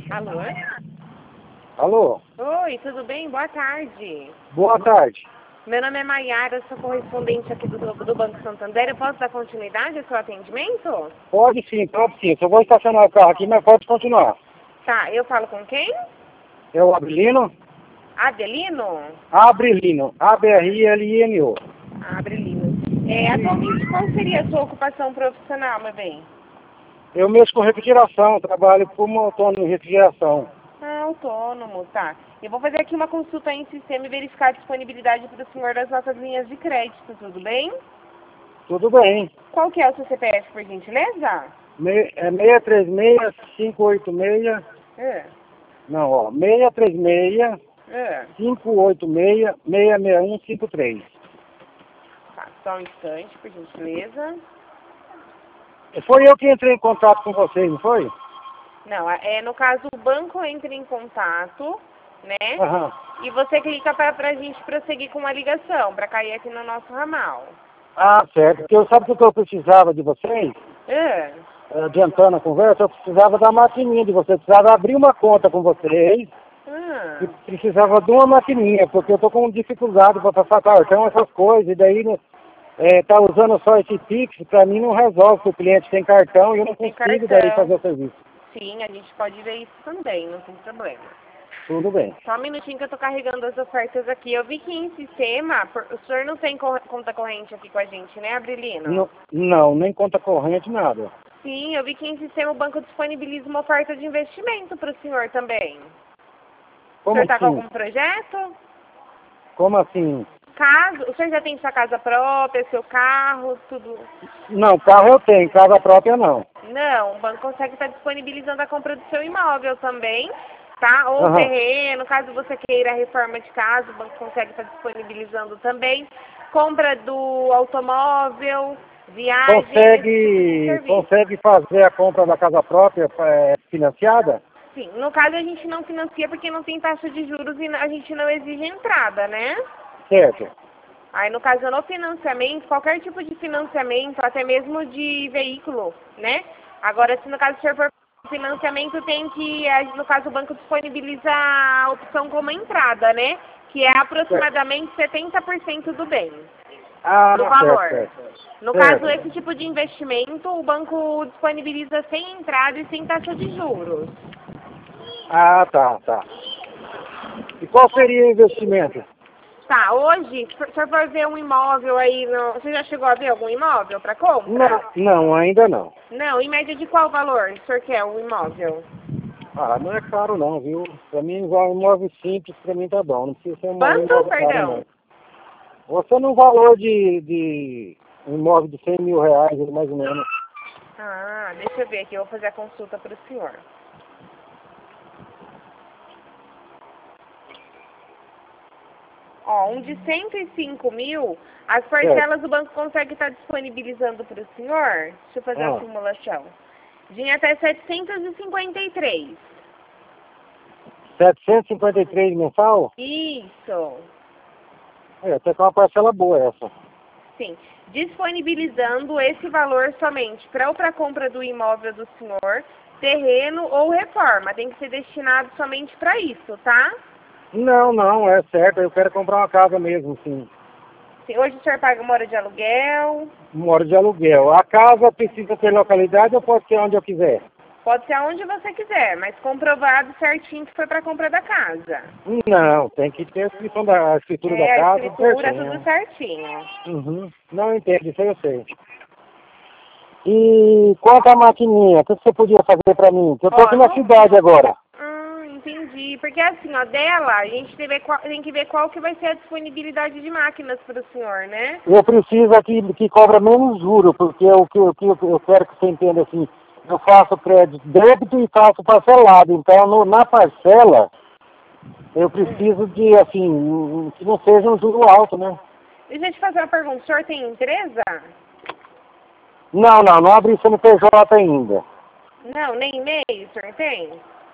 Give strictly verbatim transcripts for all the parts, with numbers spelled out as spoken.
Alô? Alô? Oi, tudo bem? Boa tarde. Boa tarde. Meu nome é Maiara, sou correspondente aqui do, do Banco Santander. Eu posso dar continuidade ao seu atendimento? Pode sim, pode sim. Só vou estacionar o carro aqui, mas pode continuar. Tá, eu falo com quem? É o Abrilino? Adelino? Abrilino. A B R I L I N O. Adelino. É, atualmente, qual seria a sua ocupação profissional, meu bem? Eu mexo com refrigeração, trabalho como autônomo em refrigeração. Ah, autônomo, tá. Eu vou fazer aqui uma consulta em sistema e verificar a disponibilidade para o senhor das nossas linhas de crédito, tudo bem? Tudo bem. Qual que é o seu C P F, por gentileza? Me, é seis três seis, cinco oito seis... É, Não, ó. seis três seis, é. cinco oito seis, seis seis um cinco três. Tá, só um instante, por gentileza. Foi eu que entrei em contato com vocês, não foi? Não, é, no caso, o banco entra em contato, né? Aham. E você clica para a gente prosseguir com uma ligação, para cair aqui no nosso ramal. Ah, certo. Porque eu sabe o que eu precisava de vocês? É. Adiantando a conversa, eu precisava da maquininha de vocês. Eu precisava abrir uma conta com vocês. Ah, E precisava de uma maquininha, porque eu tô com dificuldade para passar cartão, essas coisas. E daí, né, é, tá usando só esse Pix, para mim não resolve, porque o cliente tem cartão e eu não tem consigo daí cartão. fazer o serviço. Sim, a gente pode ver isso também, não tem problema. Tudo bem. Só um minutinho que eu tô carregando as ofertas aqui. Eu vi que em sistema, por- o senhor não tem cor- conta corrente aqui com a gente, né, Abrilino? Não, não, nem conta corrente, nada. Sim, eu vi que em sistema o banco disponibiliza uma oferta de investimento para o senhor também. O Como senhor está com assim? algum projeto? Como assim? Caso, o senhor já tem sua casa própria, seu carro, tudo? Não, carro eu tenho, casa própria não. Não, o banco consegue estar disponibilizando a compra do seu imóvel também, tá? Ou Aham. terreno, caso você queira a reforma de casa, o banco consegue estar disponibilizando também. Compra do automóvel, viagem, esse tipo de Consegue, serviço. consegue fazer a compra da casa própria é, financiada? Sim, no caso a gente não financia porque não tem taxa de juros e a gente não exige entrada, né? Certo. Aí, no caso, no financiamento, qualquer tipo de financiamento, até mesmo de veículo, né? Agora, se no caso o senhor for financiamento, tem que, eh, no caso, o banco disponibiliza a opção como entrada, né? Que é aproximadamente setenta por cento do bem, Ah, do certo, valor. certo. No Certo. caso, esse tipo de investimento, o banco disponibiliza sem entrada e sem taxa de juros. Ah, tá, tá. E qual seria o investimento? Tá, hoje, se o senhor for ver um imóvel aí, no... você já chegou a ver algum imóvel para compra? Não, não, ainda não. Não, em média de qual valor o senhor quer um imóvel? Ah, não é caro não, viu? Pra mim, igual um imóvel simples, pra mim tá bom. Não precisa ser um Quanto, imóvel caro, perdão? não. Você num valor de, de um imóvel de cem mil reais, mais ou menos. Ah, deixa eu ver aqui, eu vou fazer a consulta para o senhor. Ó, um de cento e cinco mil, as parcelas do banco consegue estar disponibilizando para o senhor, deixa eu fazer Ah. a simulação, de em até setecentos e cinquenta e três. setecentos e cinquenta e três mensal? Isso, É, até que é uma parcela boa essa. sim. Disponibilizando esse valor somente para ou para a compra do imóvel do senhor, terreno ou reforma. Tem que ser destinado somente para isso, tá? Não, não, é certo. Eu quero comprar uma casa mesmo, sim. Sim, hoje o senhor paga mora de aluguel, Moro de aluguel. A casa precisa ter localidade ou pode ser onde eu quiser? pode ser aonde você quiser, mas comprovado certinho que foi para a compra da casa. Não, tem que ter a escritura da, a escritura da É, a casa. escritura, certinho. tudo certinho. Uhum. Não entendo, isso aí eu sei. E quanto à maquininha, o que você podia fazer pra mim? Que eu tô Ó, aqui na não- cidade agora. Ah, entendi. Porque assim, ó, dela, a gente tem, ver qual- tem que ver qual que vai ser a disponibilidade de máquinas para o senhor, né? Eu preciso aqui que cobra menos juro, porque o que o que eu eu quero que você entenda assim, eu faço crédito débito e faço parcelado. Então no- na parcela eu preciso de assim, que não seja um juro alto, né? Deixa eu te fazer uma pergunta. O senhor tem empresa? Não, não, não abri C N P J ainda. Não, nem e-mail o senhor tem?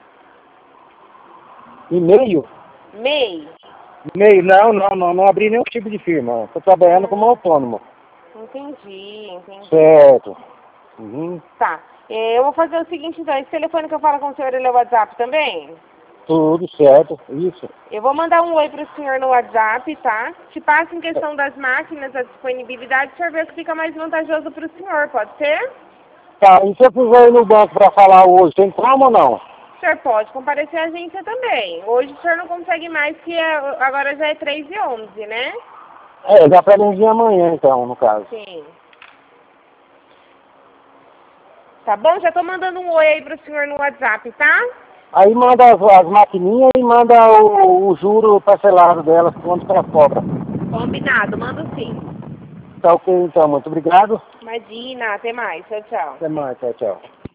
E-mail? MEI? E-mail, não, não, não, não abri nenhum tipo de firma. Estou trabalhando como autônomo. Entendi, entendi. Certo. Uhum. Tá. É, eu vou fazer o seguinte, então. Esse telefone que eu falo com o senhor, ele é o WhatsApp também? Tudo certo, isso. Eu vou mandar um oi para o senhor no WhatsApp, tá? Te passo em questão das máquinas, a disponibilidade, o senhor vê o que fica mais vantajoso para o senhor, pode ser? Tá, e se eu quiser ir no banco para falar hoje, tem como ou não? O senhor pode comparecer à agência também. Hoje o senhor não consegue mais, que é, agora já é três e onze, né? É, dá pra mim vir amanhã então, no caso. Sim. Tá bom? Já tô mandando um oi aí pro senhor no WhatsApp, tá? Aí manda as, as maquininhas e manda o, o juro parcelado delas, quanto que ela cobra. Combinado, mando sim. Tá ok então, muito obrigado. Imagina, até mais. Tchau, tchau. Até mais, tchau, tchau.